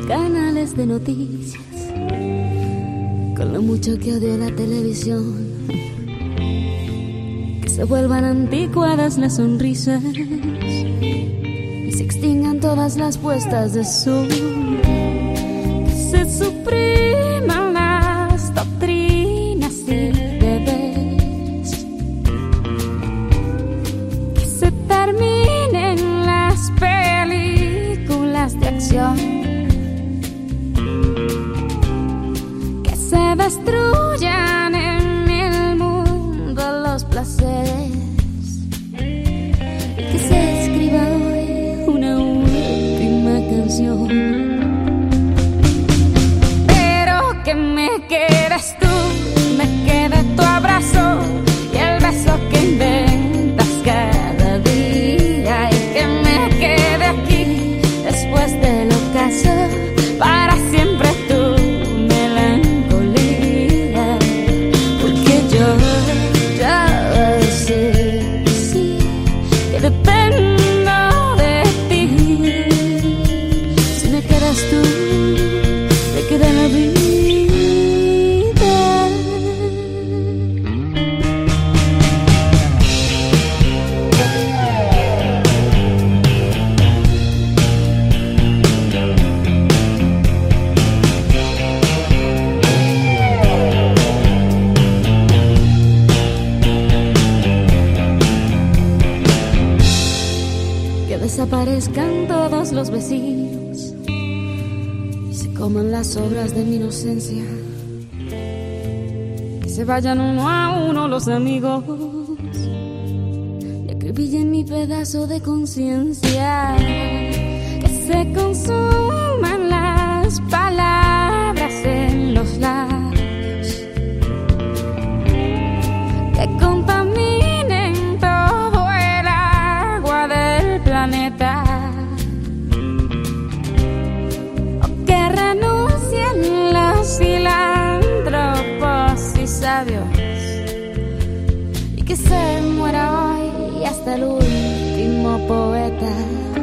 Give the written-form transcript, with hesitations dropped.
canales de noticias, con lo mucho que odio la televisión, que se vuelvan anticuadas las sonrisas y se extingan todas las puestas de sol, que se supriman las doctrinas y deberes, que se terminen las películas de acción, que se destruyan en el mundo los placeres, y que se escriba hoy una última canción, pero que me quedes tú, me quede tu abrazo y el beso que inventas cada día, y que me quede aquí después del ocaso para siempre tu melancolía, porque yo ya sé sí, que dependo de ti. Si me quedas tú, me queda la vida. Que desaparezcan todos los vecinos y se coman las obras de mi inocencia, que se vayan uno a uno los amigos y acribillen mi pedazo de conciencia, que se consuman las palabras en los labios, que contaminen todo el agua del planeta, o que renuncien los filántropos y sabios, y que se muera hoy hasta el último poeta.